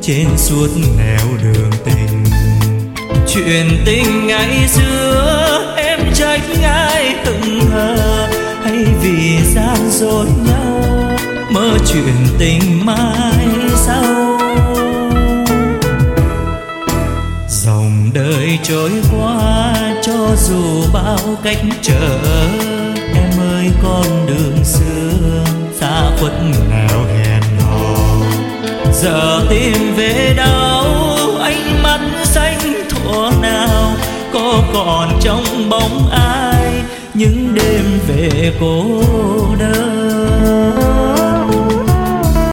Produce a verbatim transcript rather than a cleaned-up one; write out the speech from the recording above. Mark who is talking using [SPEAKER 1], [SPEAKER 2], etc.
[SPEAKER 1] trên suốt nẻo đường tình. Chuyện tình ngày xưa em trách ai hững hờ, hay vì gian dối nhau mơ chuyện tình mai sau. Dòng đời trôi qua cho dù bao cách trở, em ơi con đường xưa xa khuất nào hẹn hò. Giờ tìm về đâu ánh mắt xanh thuở nào, có còn trong bóng ai những đêm về cô đơn.